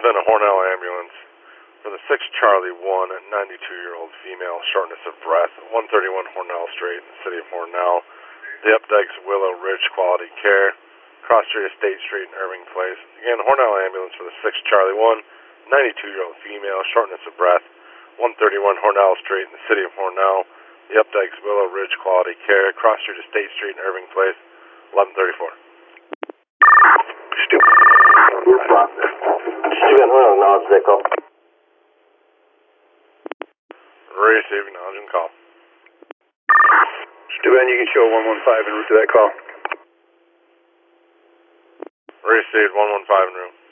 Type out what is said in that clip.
been a Hornell ambulance for the 6 Charlie 1, 92-year-old female, shortness of breath, 131 Hornell Street in the city of Hornell. The Updike's Willow Ridge Quality Care, Cross Street, State Street, and Irving Place. Again, Hornell ambulance for the 6 Charlie 1, 92-year-old female, shortness of breath, 131 Hornell Street in the city of Hornell. The Updike's Willow Ridge Quality Care, Cross Street, State Street, and Irving Place, 1134. Stu. Student Hornell, acknowledge that call. Receive, acknowledging call. Stuban, you can show 115 en route to that call. Received 115 en route.